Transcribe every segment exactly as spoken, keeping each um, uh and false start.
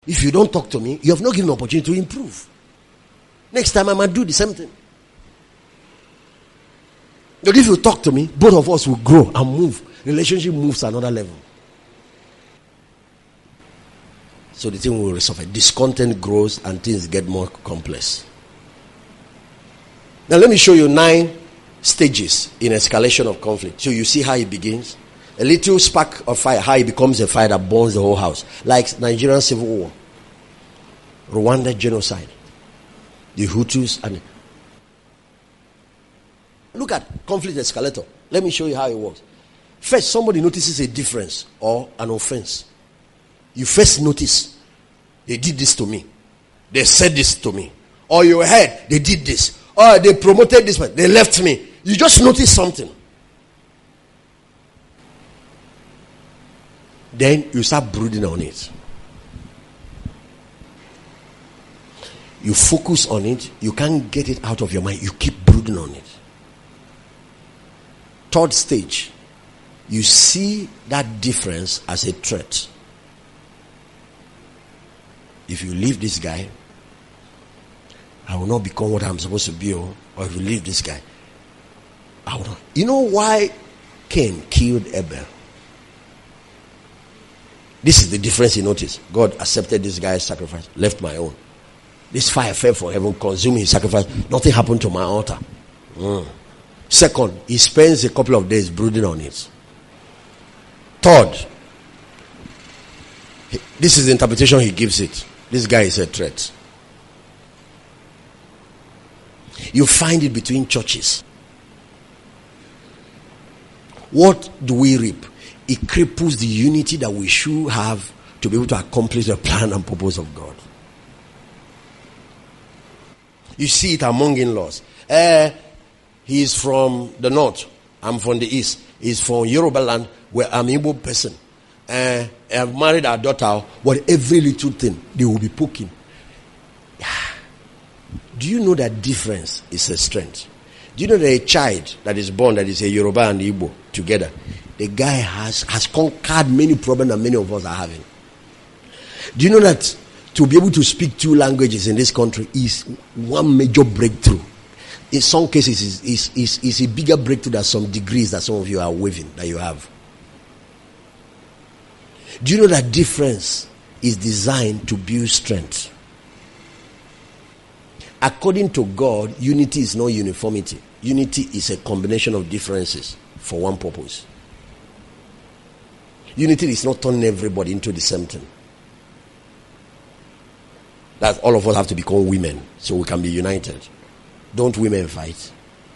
If you don't talk to me, you have not given me opportunity to improve. Next time I might do the same thing. But if you talk to me, both of us will grow and move. Relationship moves to another level. So the thing will suffer. Discontent grows and things get more complex. Now let me show you nine stages in escalation of conflict. So you see how it begins. A little spark of fire, how it becomes a fire that burns the whole house. Like Nigerian civil war, Rwanda genocide, the Hutus, and look at conflict escalator. Let me show you how it works. First, somebody notices a difference or an offense. You first notice, they did this to me. They said this to me. Or you heard, they did this. Or they promoted this one. They left me. You just notice something. Then you start brooding on it. You focus on it. You can't get it out of your mind. You keep brooding on it. Third stage. You see that difference as a threat. If you leave this guy, I will not become what I'm supposed to be. Or if you leave this guy, I will not. You know why Cain killed Abel? This is the difference he noticed. God accepted this guy's sacrifice, left my own. This fire fell from heaven, consumed his sacrifice. Nothing happened to my altar. Mm. Second, he spends a couple of days brooding on it. Third, this is the interpretation he gives it. This guy is a threat. You find it between churches. What do we reap? It cripples the unity that we should have to be able to accomplish the plan and purpose of God. You see it among in-laws. Uh, he is from the north. I'm from the east. He's from Yoruba land, where I'm an Igbo person. Uh, I've married our daughter. But every little thing, they will be poking. Do you know that difference is a strength? Do you know that a child that is born that is a Yoruba and Igbo together, the guy has, has conquered many problems that many of us are having? Do you know that to be able to speak two languages in this country is one major breakthrough? In some cases, is is is is a bigger breakthrough than some degrees that some of you are waving that you have. Do you know that difference is designed to build strength? According to God, unity is not uniformity. Unity is a combination of differences for one purpose. Unity is not turning everybody into the same thing. That all of us have to become women so we can be united. Don't women fight?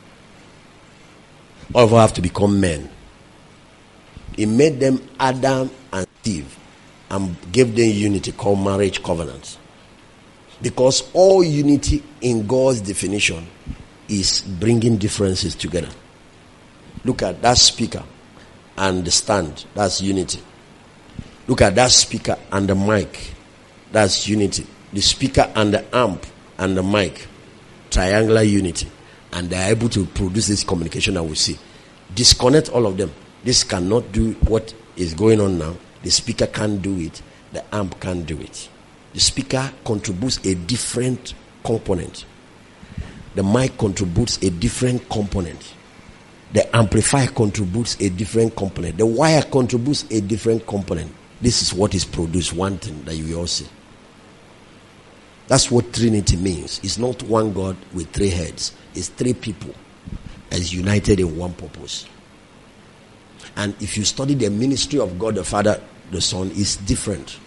All of us have to become men. He made them Adam and Eve and gave them unity called marriage covenant. Because all unity in God's definition is bringing differences together. Look at that speaker and the stand. That's unity. Look at that speaker and the mic. That's unity. The speaker and the amp and the mic. Triangular unity. And they are able to produce this communication that we see. Disconnect all of them. This cannot do what is going on now. The speaker can't do it. The amp can't do it. The speaker contributes a different component. The mic contributes a different component. The amplifier contributes a different component. The wire contributes a different component. This is what is produced, one thing that you all see. That's what Trinity means. It's not one God with three heads. It's three people as united in one purpose. And if you study the ministry of God the Father, the Son, is different.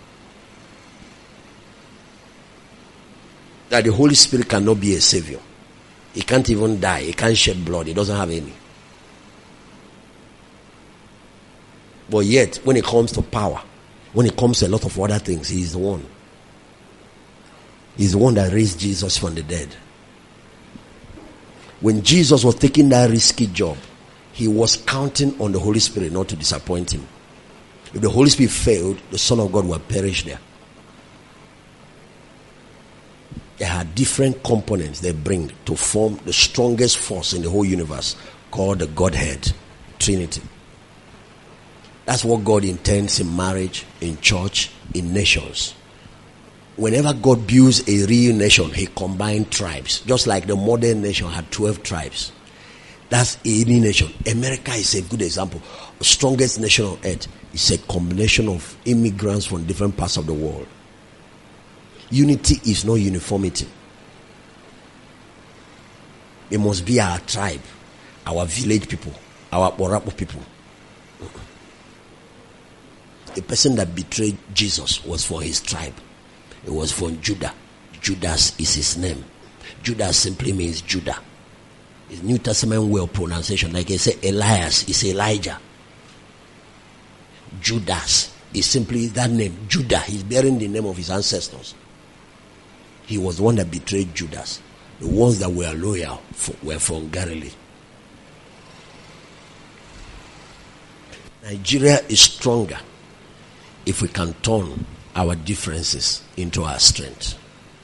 That the Holy Spirit cannot be a savior. He can't even die. He can't shed blood. He doesn't have any. But yet, when it comes to power, when it comes to a lot of other things, he is the one. He's the one that raised Jesus from the dead. When Jesus was taking that risky job, he was counting on the Holy Spirit not to disappoint him. If the Holy Spirit failed, the Son of God will perish there. There are different components they bring to form the strongest force in the whole universe called the Godhead, Trinity. That's what God intends in marriage, in church, in nations. whenever God builds a real nation, he combined tribes. Just like the modern nation had twelve tribes. That's any nation. America is a good example. The strongest nation on earth is a combination of immigrants from different parts of the world. Unity is not uniformity. It must be our tribe, our village people, our Borapo people. The person that betrayed Jesus was for his tribe. It was from Judah. Judas is his name. Judas simply means Judah. It's New Testament way of pronunciation. Like I say, Elias is Elijah. Judas is simply that name. Judah. He's bearing the name of his ancestors. He was the one that betrayed Judas. The ones that were loyal for, were from Galilee. Nigeria is stronger if we can turn our differences into our strength.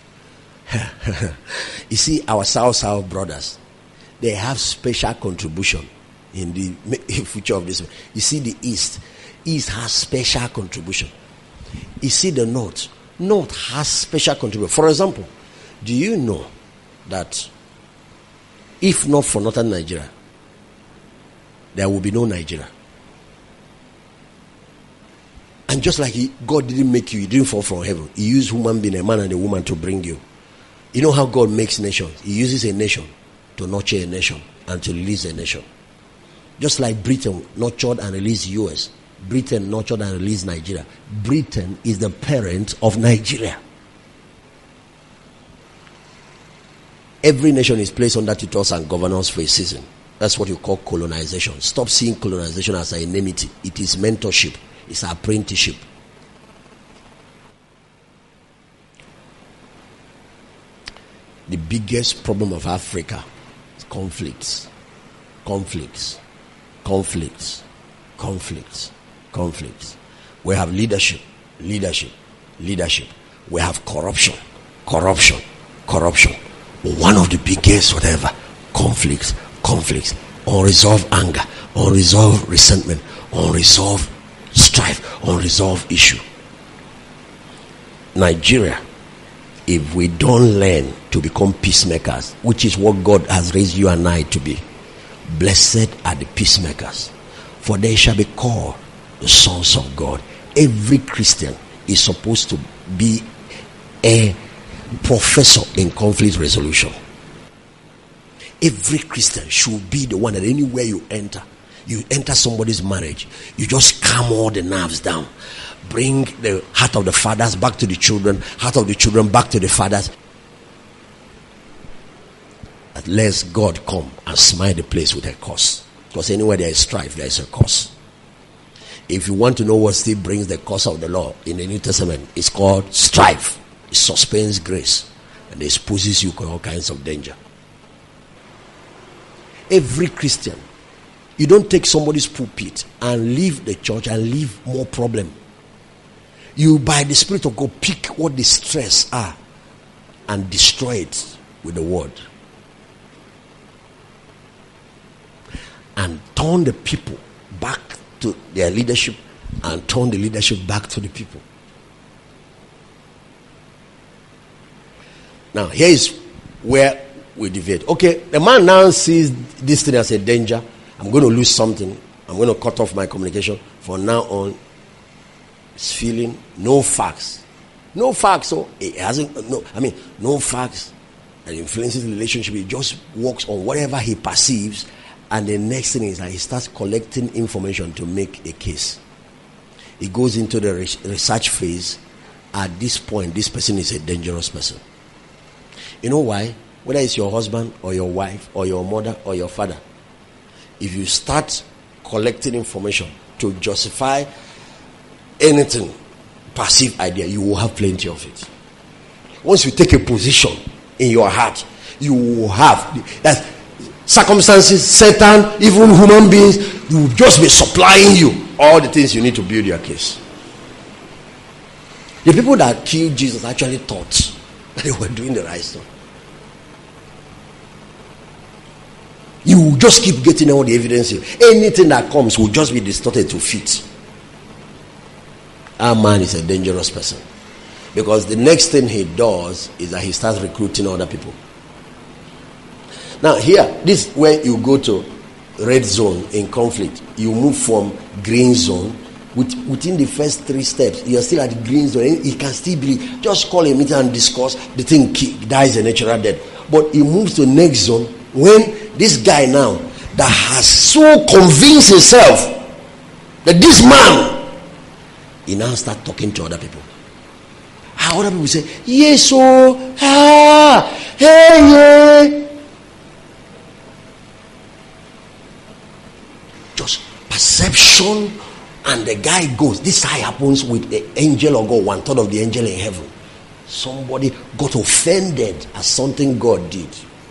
You see, our South South brothers, they have special contribution in the future of this. You see, the East, East has special contribution. You see, the North, North has special contribution. For example, do you know that if not for Northern Nigeria, there will be no Nigeria? And just like he, God didn't make you, he didn't fall from heaven. He used human being, a man and a woman, to bring you. You know how God makes nations? He uses a nation to nurture a nation and to release a nation. Just like Britain nurtured and released U S, Britain nurtured and released Nigeria. Britain is the parent of Nigeria. Every nation is placed under tutors and governors for a season. That's what you call colonization. Stop seeing colonization as an enmity. It is mentorship. It's apprenticeship. The biggest problem of Africa is conflicts. Conflicts. Conflicts. Conflicts. Conflicts. We have leadership. Leadership. Leadership. We have corruption. Corruption. Corruption. One of the biggest, whatever, conflicts. Conflicts. Unresolved anger. Unresolved resentment. Unresolved strife, unresolved issue. Nigeria, if we don't learn to become peacemakers, which is what God has raised you and I to be, blessed are the peacemakers, for they shall be called the sons of God. Every Christian is supposed to be a professor in conflict resolution. Every Christian should be the one that anywhere you enter, you enter somebody's marriage, you just calm all the nerves down. Bring the heart of the fathers back to the children, heart of the children back to the fathers. But let God come and smite the place with a curse. Because anywhere there is strife, there is a curse. If you want to know what still brings the curse of the law in the New Testament, it's called strife. It suspends grace and exposes you to all kinds of danger. Every Christian, you don't take somebody's pulpit and leave the church and leave more problem. You, by the Spirit of God, pick what the stress are and destroy it with the word. And turn the people back to their leadership and turn the leadership back to the people. Now, here is where we deviate. Okay, the man now sees this thing as a danger. I'm going to lose something. I'm going to cut off my communication. From now on, it's feeling no facts. No facts. So it hasn't, no, I mean, no facts that influences the relationship. He just works on whatever he perceives. And the next thing is that he starts collecting information to make a case. He goes into the research phase. At this point, this person is a dangerous person. You know why? Whether it's your husband or your wife or your mother or your father, if you start collecting information to justify anything, perceived idea, you will have plenty of it. Once you take a position in your heart, you will have that circumstances, Satan, even human beings, will just be supplying you all the things you need to build your case. The people that killed Jesus actually thought that they were doing the right stuff. You will just keep getting all the evidence. Anything that comes will just be distorted to fit. Our man is a dangerous person. Because the next thing he does is that he starts recruiting other people. Now here, this is where you go to red zone in conflict. You move from green zone. With, within the first three steps, you are still at the green zone. It can still be, just call a meeting and discuss. The thing dies a natural death. But he moves to the next zone when this guy now that has so convinced himself that this man, he now start talking to other people. How other people say, yes, oh, ah, hey, yeah. Just perception. And the guy goes. This how happens with the angel of God, one third of the angel in heaven. Somebody got offended at something God did.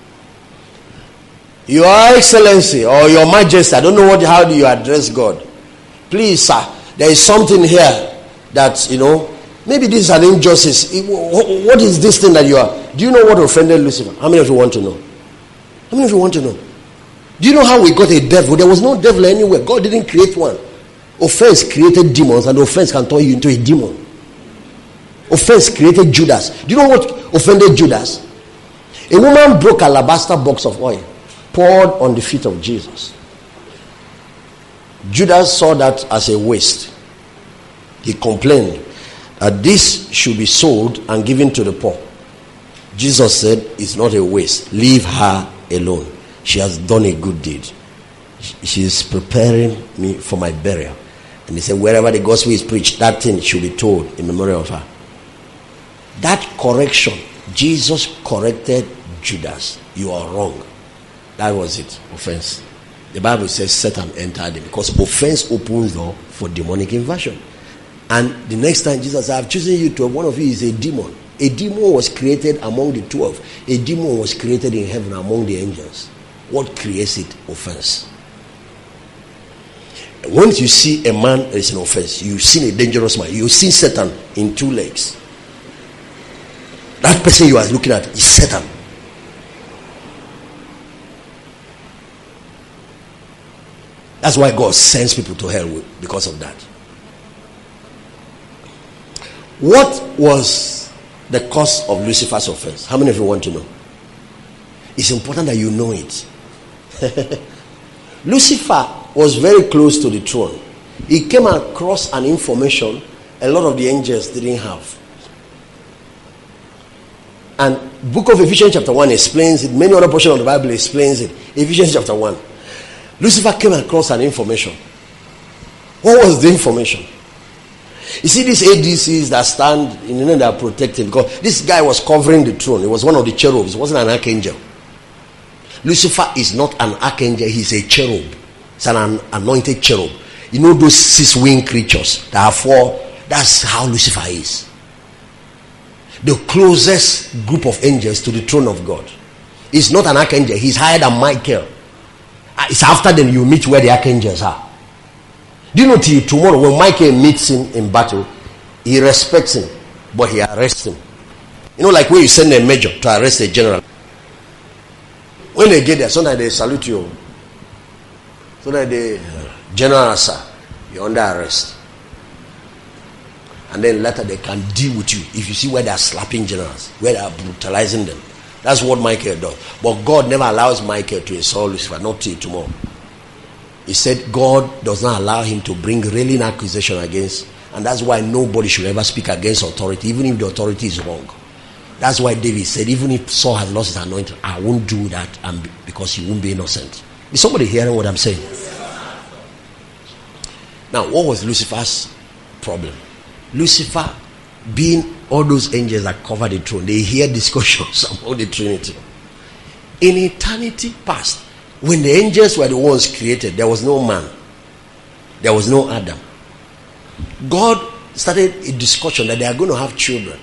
Your Excellency or Your Majesty, I don't know what. How do you address God? Please, sir, there is something here that, you know, maybe this is an injustice. What is this thing that you are? Do you know what offended Lucifer? How many of you want to know? How many of you want to know? Do you know how we got a devil? There was no devil anywhere. God didn't create one. Offense created demons, and offense can turn you into a demon. Offense created Judas. Do you know what offended Judas? A woman broke an alabaster box of oil, poured on the feet of Jesus. Judas saw that as a waste. He complained that this should be sold and given to the poor. Jesus said, it's not a waste. Leave her alone. She has done a good deed. She is preparing me for my burial. And he said, wherever the gospel is preached, that thing should be told in memory of her. That correction, Jesus corrected Judas. You are wrong. That was it. Offense. The Bible says Satan entered him because offense opens door for demonic invasion. And the next time Jesus said, I've chosen you to, one of you is a demon. A demon was created among the twelve. A demon was created in heaven among the angels. What creates it? Offense. Once you see a man that is an offense, you've seen a dangerous man. You've seen Satan in two legs. That person you are looking at is Satan. That's why God sends people to hell because of that. What was the cause of Lucifer's offense? How many of you want to know? It's important that you know it. Lucifer was very close to the throne. He came across an information a lot of the angels didn't have. And book of Ephesians chapter one explains it. Many other portions of the Bible explains it. Ephesians chapter one. Lucifer came across an information. What was the information? You see these A D Cs that stand, you know, they are protected because this guy was covering the throne. He was one of the cherubs. He wasn't an archangel. Lucifer is not an archangel. He's a cherub. It's an anointed cherub. You know those six-winged creatures that are four? That's how Lucifer is. The closest group of angels to the throne of God. He's not an archangel. He's higher than Michael. It's after them you meet where the archangels are. Do you know till tomorrow when Michael meets him in battle, he respects him, but he arrests him. You know, like when you send a major to arrest a general. When they get there, sometimes they salute you. So that the general, sir, you're under arrest. And then later they can deal with you. If you see where they are slapping generals, where they are brutalizing them. That's what Michael does. But God never allows Michael to insult Lucifer, not till tomorrow. He said God does not allow him to bring railing accusation against. And that's why nobody should ever speak against authority, even if the authority is wrong. That's why David said, even if Saul has lost his anointing, I won't do that and because he won't be innocent. Is somebody hearing what I'm saying? Now, what was Lucifer's problem? Lucifer, being all those angels that cover the throne, they hear discussions about the Trinity. In eternity past, when the angels were the ones created, there was no man. There was no Adam. God started a discussion that they are going to have children.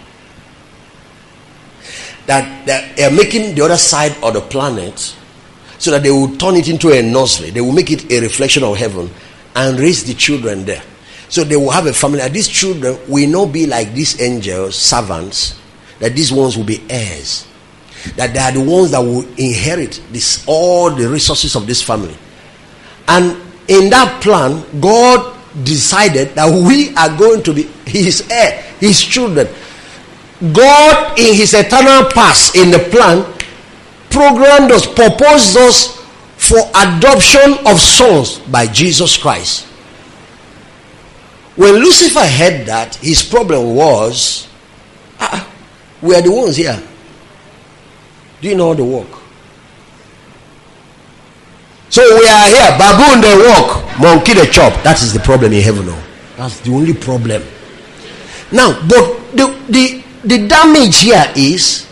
That they are making the other side of the planet so that they will turn it into a nursery. They will make it a reflection of heaven and raise the children there. So they will have a family. And these children will not be like these angels, servants. That these ones will be heirs. That they are the ones that will inherit this, all the resources of this family. And in that plan, God decided that we are going to be his heir, his children. God in his eternal past, in the plan, programmed us, proposed us for adoption of sons by Jesus Christ. When Lucifer heard that, his problem was, ah, we are the ones here. Do you know the work? So we are here, baboon they walk, monkey they chop. That is the problem in heaven now. That's the only problem. Now, but the the, the damage here is,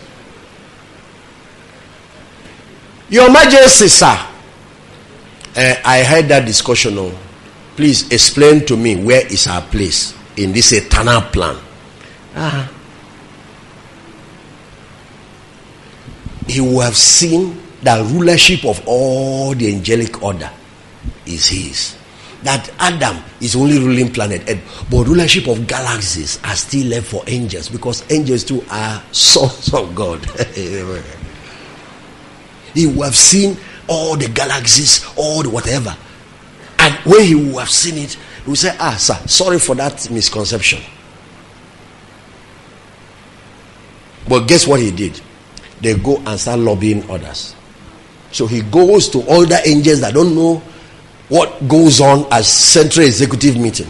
Your Majesty, sir, uh, I heard that discussion. Oh, please explain to me where is our place in this eternal plan. Uh-huh. He will have seen that rulership of all the angelic order is his. That Adam is only ruling planet Earth, but rulership of galaxies are still left for angels, because angels too are sons of God. He will have seen all the galaxies, all the whatever. And when he will have seen it, he will say, ah, sir, sorry for that misconception. But guess what he did? They go and start lobbying others. So he goes to all the angels that don't know what goes on as central executive meeting.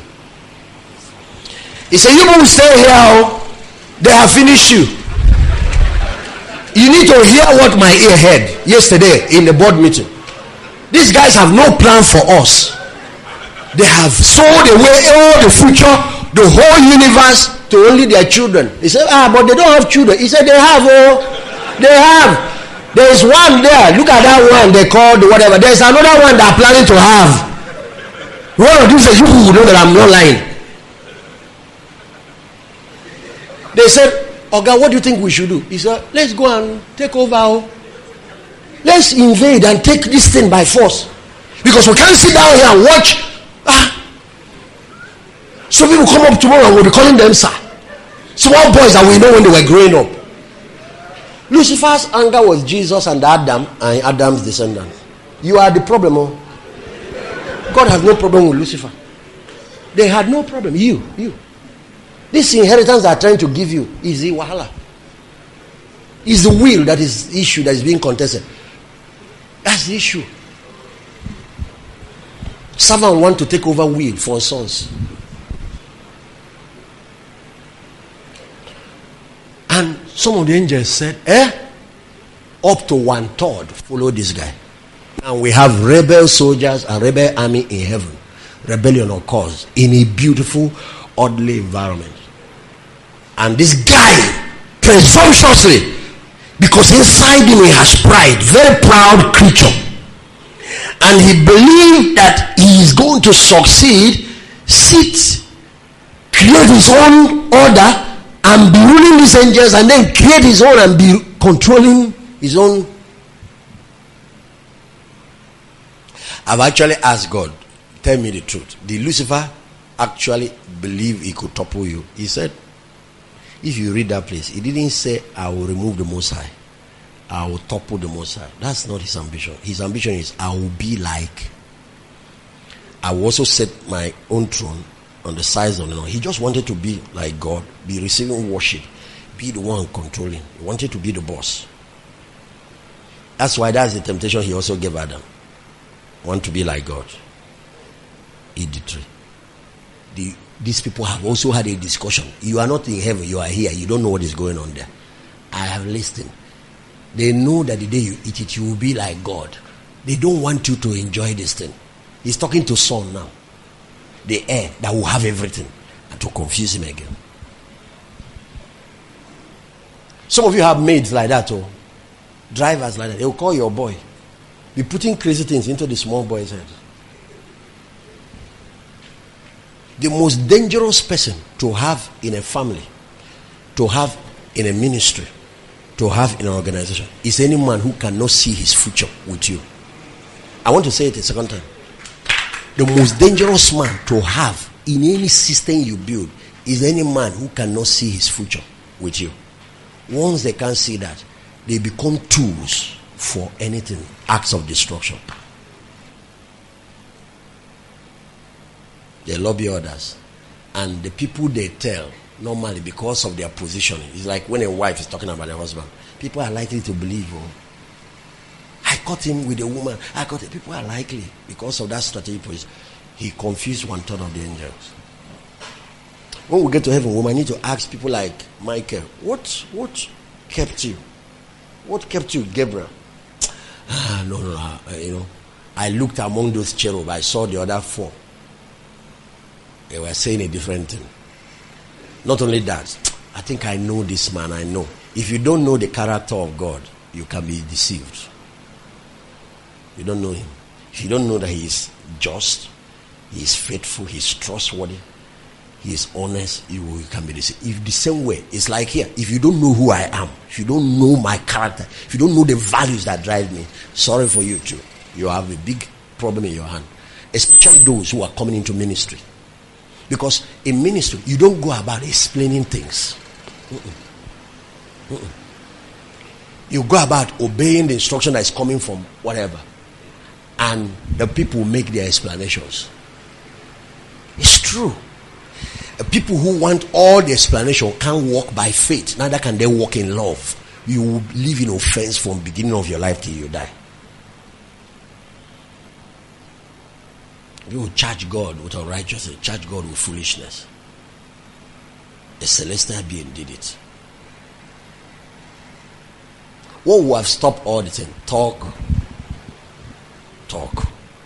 He said, you will stay here. They have finished you. You need to hear what my ear heard yesterday in the board meeting. These guys have no plan for us. They have sold away all the future, the whole universe, to only their children. He said, ah, but they don't have children. He said, they have, oh. They have. There is one there. Look at that one they called whatever. There is another one they are planning to have. One of these, you know that I'm not lying. They said, Oga, what do you think we should do? He said, let's go and take over. Let's invade and take this thing by force. Because we can't sit down here and watch. Ah. So people come up tomorrow and we'll be calling them sir. Small boys that we know when they were growing up. Lucifer's anger was Jesus and Adam and Adam's descendants. You are the problem. Oh. God has no problem with Lucifer. They had no problem. You, you. This inheritance they are trying to give you is the wahala. Is the will that is the issue that is being contested. That's the issue. Someone want to take over will for sons. And some of the angels said, eh? Up to one third follow this guy. And we have rebel soldiers and rebel army in heaven. Rebellion occurs in a beautiful, orderly environment. And this guy, presumptuously, because inside him he has pride, very proud creature. And he believed that he is going to succeed, sit, create his own order, and be ruling these angels, and then create his own and be controlling his own. I've actually asked God, tell me the truth. Did Lucifer actually believe he could topple you? He said, if you read that place, he didn't say, I will remove the Most High. I will topple the Most High. That's not his ambition. His ambition is, I will be like. I will also set my own throne on the sides of the Lord. He just wanted to be like God, be receiving worship, be the one controlling. He wanted to be the boss. That's why that's the temptation he also gave Adam. Want to be like God. Eat the tree. The, these people have also had a discussion. You are not in heaven, you are here. You don't know what is going on there. I have listened. They know that the day you eat it, you will be like God. They don't want you to enjoy this thing. He's talking to Son now. The heir that will have everything, and to confuse him again. Some of you have maids like that, or drivers like that. They will call your boy, be putting crazy things into the small boy's head. The most dangerous person to have in a family, to have in a ministry, to have in an organization is any man who cannot see his future with you. I want to say it a second time. The most dangerous man to have in any system you build is any man who cannot see his future with you. Once they can't see that, they become tools for anything, acts of destruction. They lobby others, and the people they tell normally because of their position. It's like when a wife is talking about her husband. People are likely to believe, oh, I caught him with a woman. I caught it. People are likely because of that strategic position. He confused one third of the angels. When we get to heaven, we might need to ask people like Michael, what what kept you? What kept you, Gabriel? Ah, no, no, uh, you know, I looked among those cherubs. I saw the other four. They were saying a different thing. Not only that, I think I know this man. I know. If you don't know the character of God, you can be deceived. You don't know him. If you don't know that he is just, he is faithful, he is trustworthy, he is honest, you, you can be deceived. If the same way, it's like here. If you don't know who I am, if you don't know my character, if you don't know the values that drive me, sorry for you too. You have a big problem in your hand. Especially those who are coming into ministry. Because in ministry, you don't go about explaining things. Mm-mm. Mm-mm. You go about obeying the instruction that is coming from whatever. And the people make their explanations. It's true. People who want all the explanation can't walk by faith. Neither can they walk in love. You will live in offense from the beginning of your life till you die. You will charge God with unrighteousness, charge God with foolishness. A celestial being did it. What will have stopped all the thing? Talk. Talk.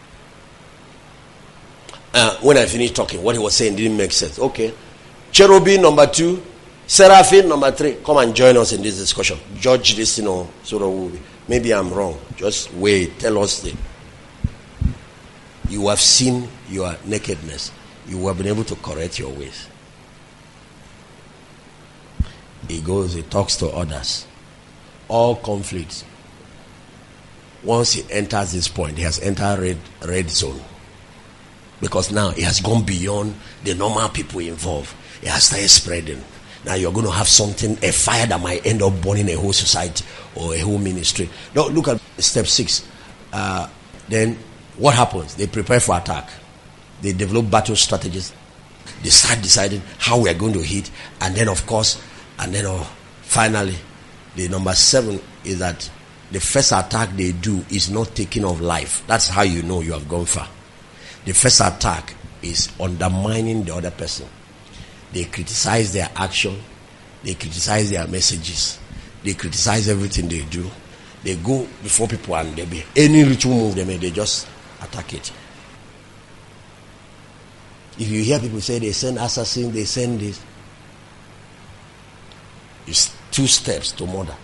Uh, when I finished talking, what he was saying didn't make sense. Okay. Cherubim number two, Seraphim number three. Come and join us in this discussion. Judge this, you know, sort of. Maybe I'm wrong. Just wait. Tell us the. You have seen your nakedness. You have been able to correct your ways. He goes, he talks to others. All conflicts. Once he enters this point, he has entered red, red zone. Because now he has gone beyond the normal people involved. It has started spreading. Now you're going to have something, a fire that might end up burning a whole society or a whole ministry. Now look at step six. Uh, then what happens? They prepare for attack. They develop battle strategies. They start deciding how we are going to hit. And then of course, and then uh, finally, the number seven is that the first attack they do is not taking of life. That's how you know you have gone far. The first attack is undermining the other person. They criticize their action. They criticize their messages. They criticize everything they do. They go before people and they be any little move they make, they just attack it. If you hear people say they send assassins, they send this. It's two steps to murder.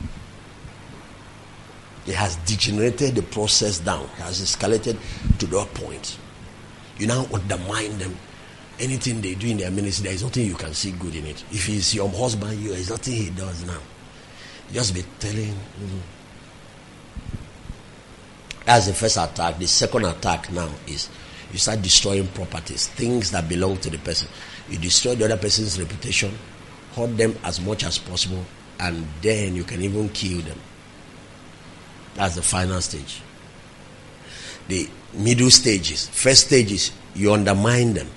It has degenerated the process down. It has escalated to that point. You now undermine them. Anything they do in their ministry, there is nothing you can see good in it. If he's your husband, you, there is nothing he does now. Just be telling. Mm-hmm. That's the first attack. The second attack now is you start destroying properties, things that belong to the person. You destroy the other person's reputation, hurt them as much as possible, and then you can even kill them. That's the final stage. The middle stages. First stage is you undermine them.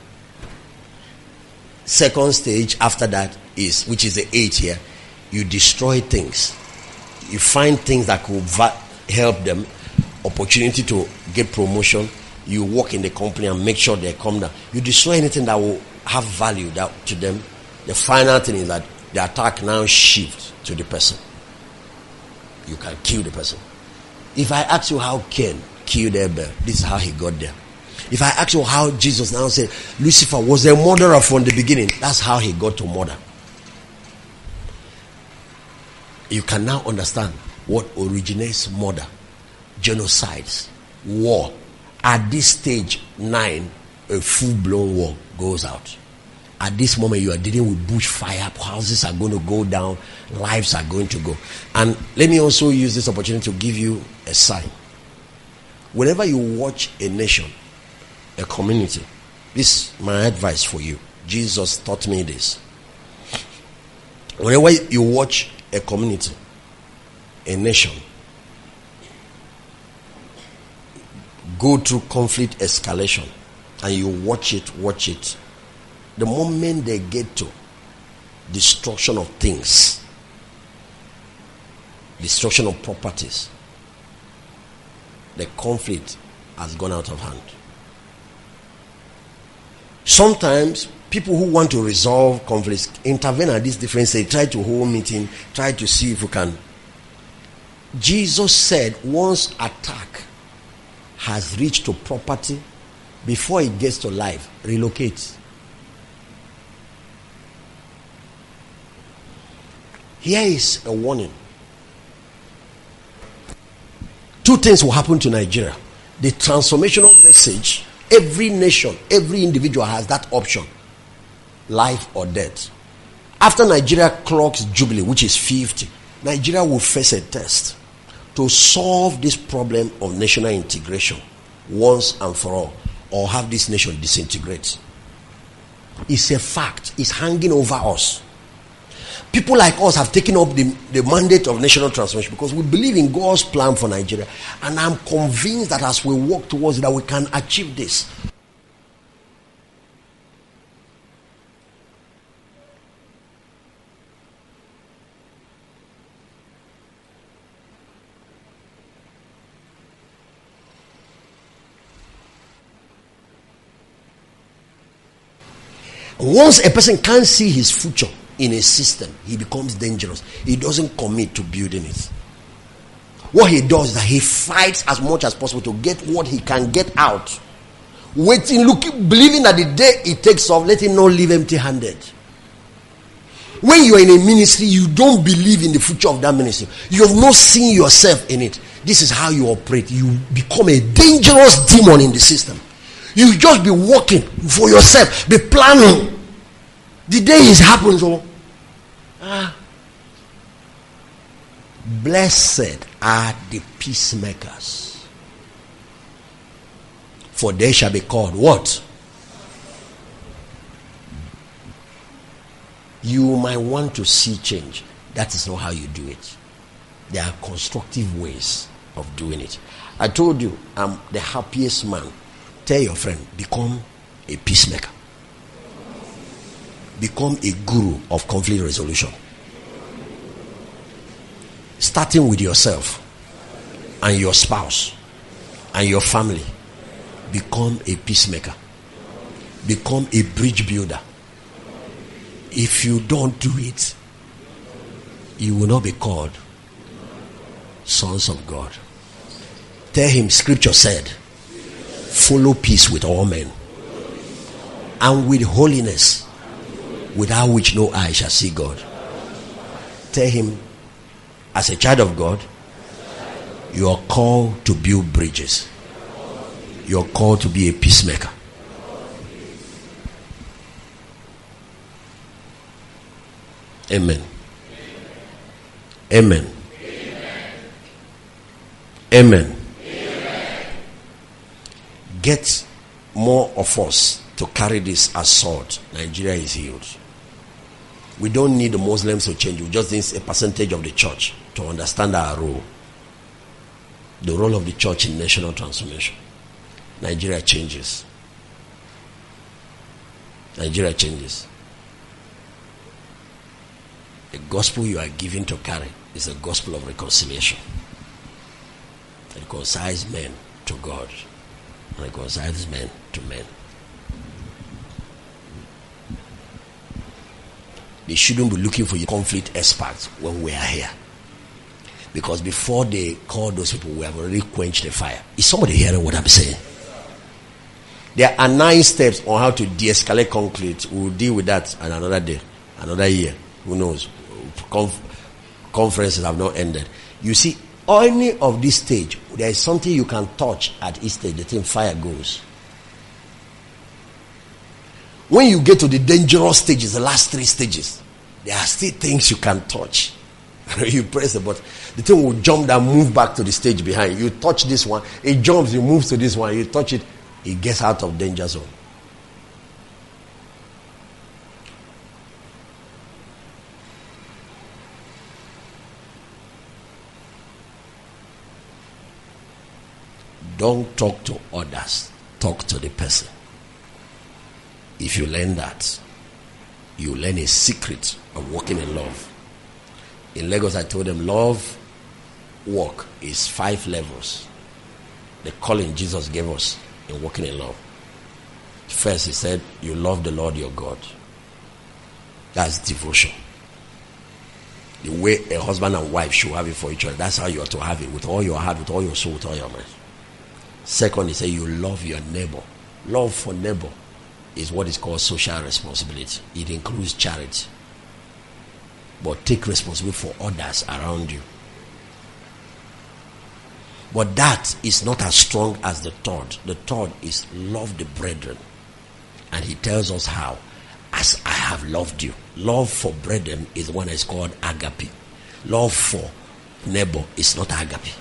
Second stage after that is, which is the eight here, you destroy things. You find things that could va- help them, opportunity to get promotion. You work in the company and make sure they come down. You destroy anything that will have value that to them. The final thing is that the attack now shifts to the person. You can kill the person. If I ask you how Cain killed Abel, this is how he got there. If I ask you how Jesus now said Lucifer was a murderer from the beginning, that's how he got to murder. You can now understand what originates murder, genocides, war. At this stage nine, a full-blown war goes out. At this moment, you are dealing with bushfire. Houses are going to go down. Lives are going to go. And let me also use this opportunity to give you a sign. Whenever you watch a nation, a community, this is my advice for you. Jesus taught me this. Whenever you watch a community, a nation, go through conflict escalation, and you watch it, watch it. The moment they get to destruction of things, destruction of properties. The conflict has gone out of hand. Sometimes people who want to resolve conflicts intervene at this different stage, try to hold meeting, try to see if we can. Jesus said once attack has reached to property, before it gets to life, relocate. Here is a warning. Two things will happen to Nigeria. The transformational message, every nation, every individual has that option, life or death. After Nigeria clocks Jubilee, which is fifty, Nigeria will face a test to solve this problem of national integration once and for all, or have this nation disintegrate. It's a fact. It's hanging over us. People like us have taken up the, the mandate of national transformation because we believe in God's plan for Nigeria. And I'm convinced that as we work towards it, that we can achieve this. Once a person can't see his future in a system, he becomes dangerous. He doesn't commit to building it. What he does is that he fights as much as possible to get what he can get out. Waiting, looking, believing that the day it takes off, let him not leave empty-handed. When you are in a ministry, you don't believe in the future of that ministry. You have not seen yourself in it. This is how you operate. You become a dangerous demon in the system. You just be working for yourself, be planning. The day it happens, oh, ah. Blessed are the peacemakers, for they shall be called what? You might want to see change. That is not how you do it. There are constructive ways of doing it. I told you, I'm the happiest man. Tell your friend, become a peacemaker. Become a guru of conflict resolution. Starting with yourself and your spouse and your family. Become a peacemaker. Become a bridge builder. If you don't do it, you will not be called sons of God. Tell him, scripture said, follow peace with all men, and with holiness, without which no eye shall see God. Tell him, as a child of God, you are called to build bridges. You are called to be a peacemaker. Amen. Amen. Amen. Get more of us to carry this as sword. Nigeria is healed. We don't need the Muslims to change. We just need a percentage of the church to understand our role. The role of the church in national transformation. Nigeria changes. Nigeria changes. The gospel you are given to carry is the gospel of reconciliation. It reconciles men to God. And reconciles men to men. They shouldn't be looking for your conflict experts when we are here. Because before they call those people, we have already quenched the fire. Is somebody hearing what I'm saying? There are nine steps on how to de-escalate conflict. We'll deal with that on another day, another year. Who knows? Conf- conferences have not ended. You see, any of this stage, there is something you can touch at each stage. The thing fire goes. When you get to the dangerous stages, the last three stages, there are still things you can touch. You press the button, the thing will jump down, move back to the stage behind. You touch this one, it jumps, you move to this one, you touch it, it gets out of danger zone. Don't talk to others, talk to the person. If you learn that, you learn a secret of walking in love. In Lagos, I told them love walk is five levels. The calling Jesus gave us in walking in love. First, he said, you love the Lord your God. That's devotion. The way a husband and wife should have it for each other. That's how you are to have it, with all your heart, with all your soul, with all your mind. Second, he said, you love your neighbor. Love for neighbor is what is called social responsibility. It includes charity. But take responsibility for others around you. But that is not as strong as the third. The third is love the brethren. And he tells us how. As I have loved you. Love for brethren is one that is called agape. Love for neighbor is not agape.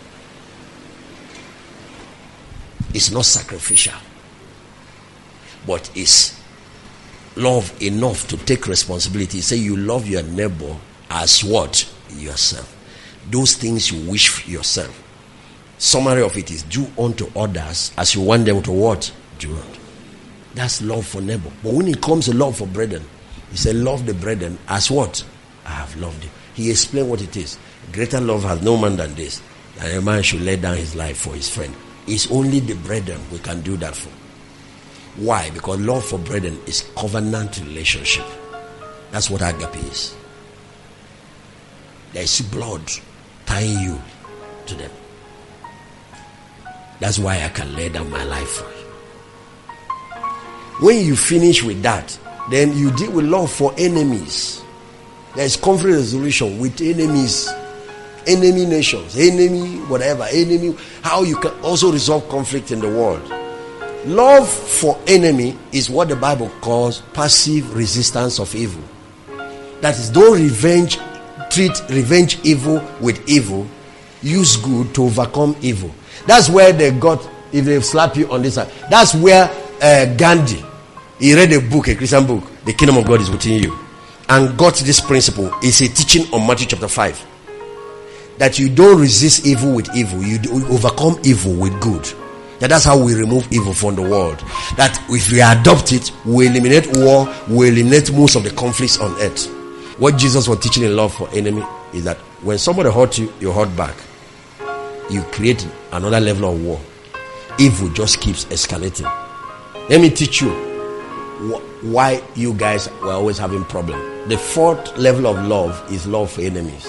It's not sacrificial. But it's love enough to take responsibility. Say you love your neighbor as what? Yourself. Those things you wish for yourself. Summary of it is do unto others as you want them to what? Do unto. That's love for neighbor. But when it comes to love for brethren, he said, love the brethren as what? I have loved you. He explained what it is. Greater love has no man than this, that a man should lay down his life for his friend. It's only the brethren we can do that for. Why? Because love for brethren is covenant relationship. That's what agape is. There is blood tying you to them. That's why I can lay down my life for you. When you finish with that, then you deal with love for enemies. There is conflict resolution with enemies, enemy nations, enemy whatever, enemy. How you can also resolve conflict in the world. Love for enemy is what the Bible calls passive resistance of evil. That is, don't revenge, treat revenge evil with evil. Use good to overcome evil. That's where they got, if they slap you on this side, that's where uh, Gandhi, he read a book, a Christian book, The Kingdom of God is Within You, and got this principle. It's a teaching on Matthew chapter five. That you don't resist evil with evil, you overcome evil with good. That that's how we remove evil from the world. That if we adopt it, we eliminate war, we eliminate most of the conflicts on earth. What Jesus was teaching in love for enemy is that when somebody hurt you, you hurt back. You create another level of war. Evil just keeps escalating. Let me teach you wh- why you guys were always having problems. The fourth level of love is love for enemies.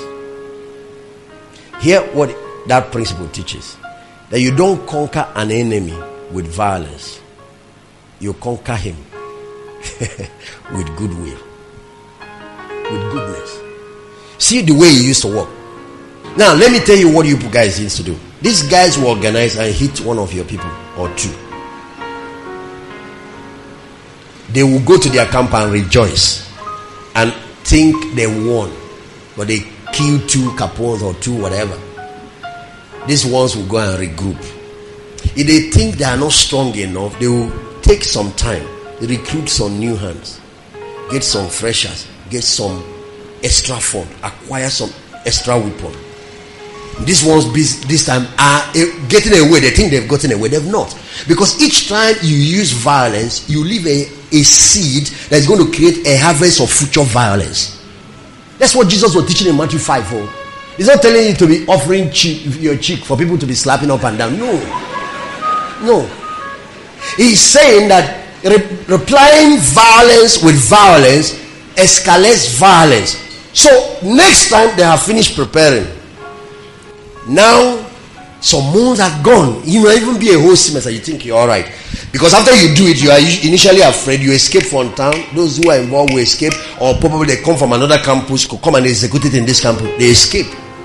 Hear what that principle teaches. That you don't conquer an enemy with violence. You conquer him with goodwill. With goodness. See the way he used to work. Now, let me tell you what you guys used to do. These guys will organize and hit one of your people or two. They will go to their camp and rejoice and think they won. But they killed two Capones or two whatever. These ones will go and regroup. If they think they are not strong enough, they will take some time, recruit some new hands, get some freshers, get some extra fund, acquire some extra weapon. These ones this time are getting away. They think they've gotten away. They've not. Because each time you use violence, you leave a, a seed that is going to create a harvest of future violence. That's what Jesus was teaching in Matthew five. Oh. He's not telling you to be offering cheek, your cheek for people to be slapping up and down. No. No. He's saying that re- replying violence with violence escalates violence. So next time they have finished preparing, now some months have gone. You might even be a whole semester. You think you're alright. Because after you do it, you are initially afraid. You escape from town. Those who are involved will escape. Or probably they come from another campus, could come and execute it in this campus. They escape.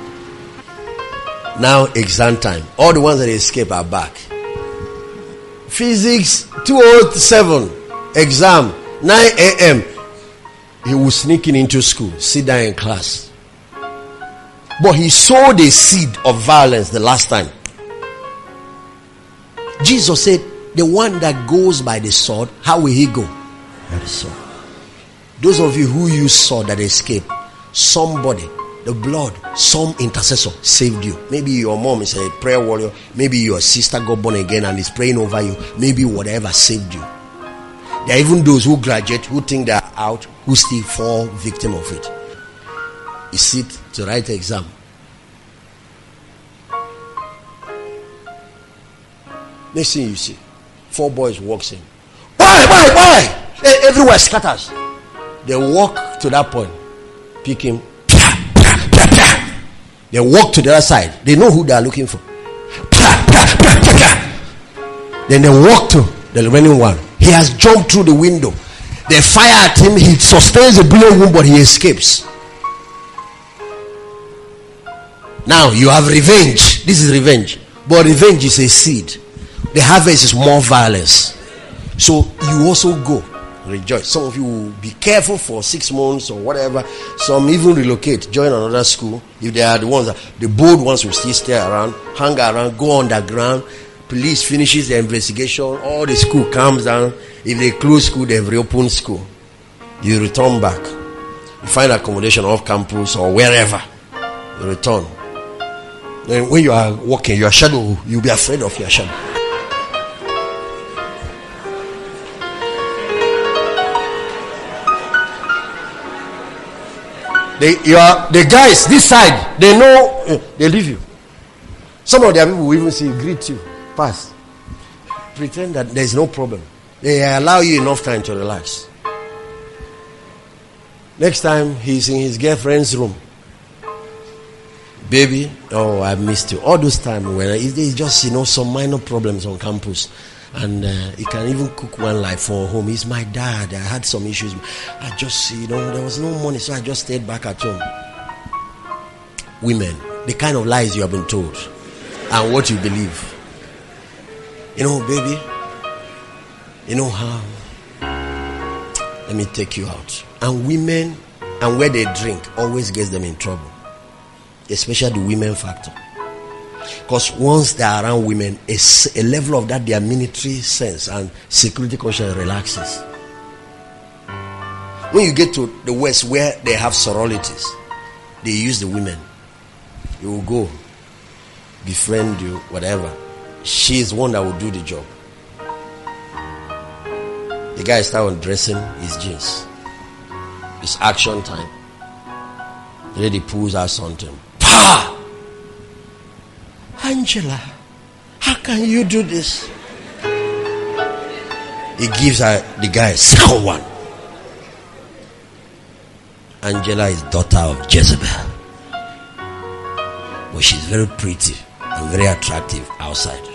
Now exam time. All the ones that escape are back. Physics two oh seven. Exam nine a.m. He was sneaking into school. Sit down in class. But he sowed a seed of violence the last time. Jesus said, the one that goes by the sword, how will he go? By the sword. Those of you who use sword that escape, somebody, the blood, some intercessor saved you. Maybe your mom is a prayer warrior. Maybe your sister got born again and is praying over you. Maybe whatever saved you. There are even those who graduate, who think they are out, who still fall victim of it. You sit to write the exam. Next thing you see, four boys walks in. Why, why, why? Everywhere scatters. They walk to that point, pick him. They walk to the other side. They know who they are looking for. Then they walk to the remaining one. He has jumped through the window. They fire at him. He sustains a bullet wound, but he escapes. Now you have revenge. This is revenge. But revenge is a seed. The harvest is more violence. So you also go. Rejoice. Some of you will be careful for six months or whatever. Some even relocate, join another school. If they are the ones that, the bold ones will still stay around, hang around, go underground. Police finishes the investigation. All the school calms down. If they close school, they've reopened school. You return back. You find accommodation off campus or wherever. You return. Then when you are walking, your shadow, you'll be afraid of your shadow. They, you are, the guys this side, they know, uh, they leave you. Some of their people will even say, greet you, pass. Pretend that there is no problem. They allow you enough time to relax. Next time, he's in his girlfriend's room. Baby, oh, I missed you. All those times when it's just, you know, some minor problems on campus. And uh, he can even cook one life for home. He's my dad. I had some issues. I just, you know, there was no money, so I just stayed back at home. Women, the kind of lies you have been told and what you believe. You know, baby, you know how? Let me take you out. And women, and where they drink, always gets them in trouble. Especially the women factor. Because once they are around women, a, a level of that their military sense and security conscience relaxes. When you get to the West where they have sororities, they use the women. You will go, befriend you, whatever. She is one that will do the job. The guy start undressing his jeans. It's action time. The lady pulls out something. Pa! Angela, how can you do this? He gives her the guy a second one. Angela is daughter of Jezebel, but she's very pretty and very attractive outside.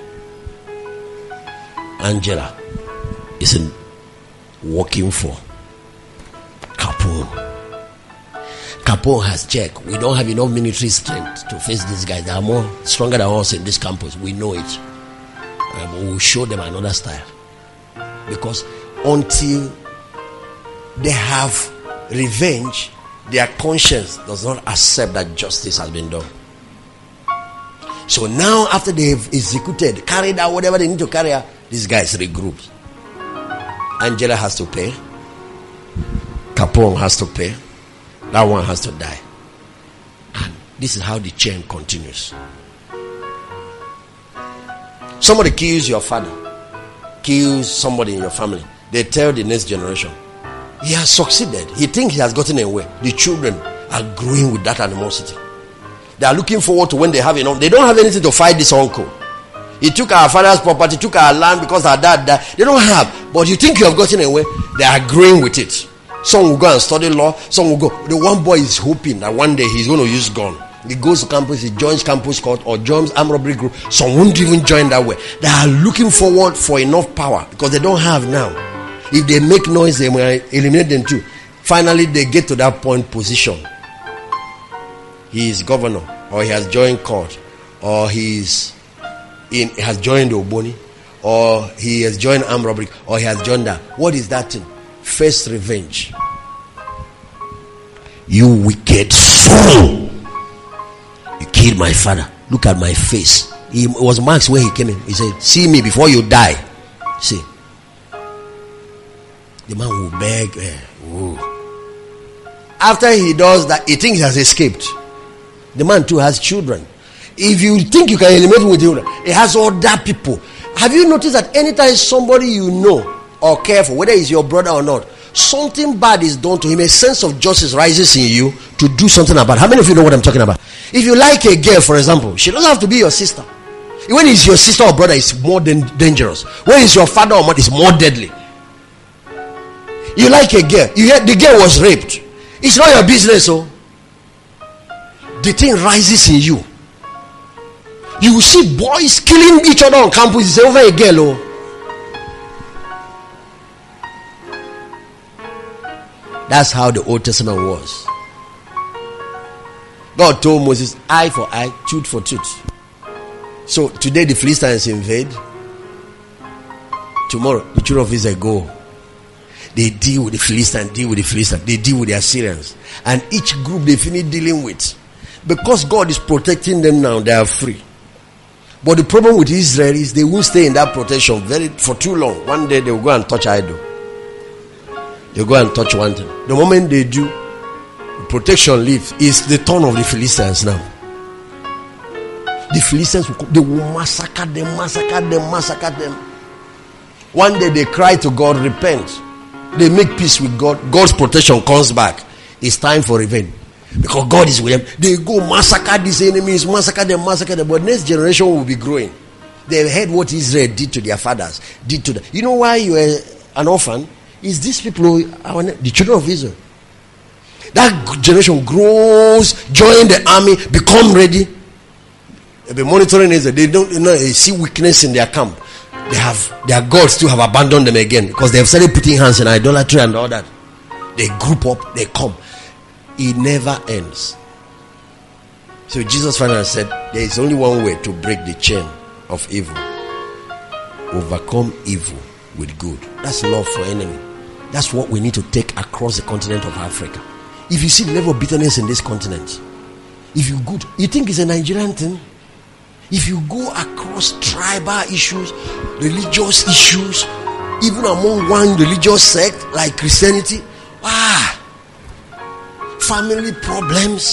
Angela is in working for Capone. Capone has checked. We don't have enough military strength to face these guys. They are more stronger than us in this campus. We know it. Uh, but we'll show them another style. Because until they have revenge, their conscience does not accept that justice has been done. So now after they've executed, carried out whatever they need to carry out, these guys regroup. Angela has to pay. Capone has to pay. That one has to die. And this is how the chain continues. Somebody kills your father, kills somebody in your family. They tell the next generation, he has succeeded. He thinks he has gotten away. The children are growing with that animosity. They are looking forward to when they have enough. They don't have anything to fight this uncle. He took our father's property, took our land because our dad died. They don't have. But you think you have gotten away. They are growing with it. Some will go and study law. Some will go. The one boy is hoping that one day he's going to use gun. He goes to campus, he joins campus court or joins armed robbery group. Some won't even join that way. They are looking forward for enough power because they don't have now. If they make noise, they will eliminate them too. Finally, they get to that point position. He is governor, or he has joined court, or he is in he has joined the Ogboni, or he has joined armed robbery, or he has joined that. What is that thing? First revenge. You wicked fool! You killed my father. Look at my face. He, it was marks where he came in. He said, see me before you die. See. The man will beg. Uh, After he does that, he thinks he has escaped. The man too has children. If you think you can eliminate him with children, he has other people. Have you noticed that anytime somebody you know or careful, whether he's your brother or not, something bad is done to him, a sense of justice rises in you to do something about it. How many of you know what I'm talking about? If you like a girl, for example, she doesn't have to be your sister. When it's your sister or brother, it's more than dangerous. When it's your father or mother, it's more deadly. You like a girl, you hear the girl was raped. It's not your business, so the thing rises in you. You will see boys killing each other on campus. It's over a girl, oh. That's how the Old Testament was. God told Moses, eye for eye, tooth for tooth. So today the Philistines invade. Tomorrow the children of Israel go. They deal with the Philistines, deal with the Philistines, they deal with the Assyrians. And each group they finish dealing with. Because God is protecting them now, they are free. But the problem with Israel is they won't stay in that protection very for too long. One day they will go and touch idol. They go and touch one thing. The moment they do, protection leaves. It's the turn of the Philistines now. The Philistines, they will massacre them, massacre them, massacre them. One day they cry to God, repent. They make peace with God. God's protection comes back. It's time for revenge. Because God is with them. They go massacre these enemies, massacre them, massacre them. But next generation will be growing. They've heard what Israel did to their fathers, did to them. You know why you are an orphan? Is these people who are the children of Israel. That generation grows, join the army, become ready. They'll be monitoring Israel. They don't, you know, they see weakness in their camp. They have their gods still have abandoned them again because they have started putting hands in idolatry and all that. They group up, they come. It never ends. So Jesus finally said, there is only one way to break the chain of evil. Overcome evil with good. That's love for enemy. That's what we need to take across the continent of Africa. If you see the level of bitterness in this continent, if you good, you think it's a Nigerian thing? If you go across tribal issues, religious issues, even among one religious sect like Christianity, ah, family problems.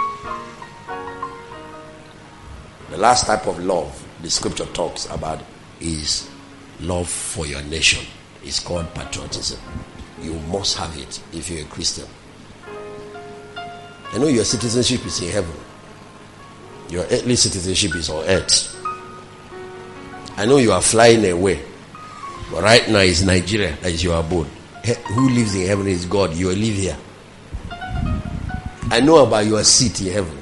The last type of love the scripture talks about is love for your nation. It's called patriotism. You must have it if you're a Christian. I know your citizenship is in heaven. Your earthly citizenship is on earth. I know you are flying away, but right now it's Nigeria that is your abode. Who lives in heaven is God. You live here. I know about your seat in heaven.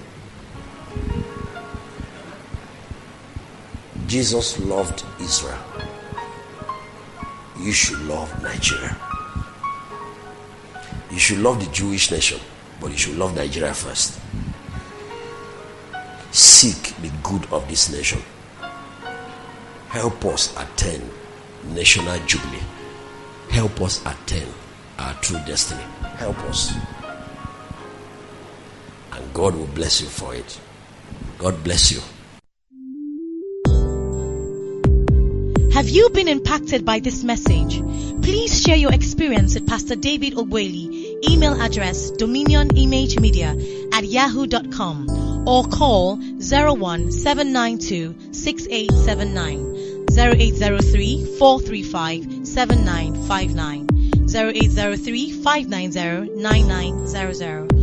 Jesus loved Israel. You should love Nigeria. You should love the Jewish nation, but you should love Nigeria first. Seek the good of this nation. Help us attain national jubilee. Help us attain our true destiny. Help us. And God will bless you for it. God bless you. Have you been impacted by this message? Please share your experience with Pastor David Ogbueli. Email address dominionimagemedia at yahoo dot com or call zero one seven nine two six eight seven nine, zero eight zero three four three five seven nine five nine, zero eight zero three five nine zero nine nine zero zero.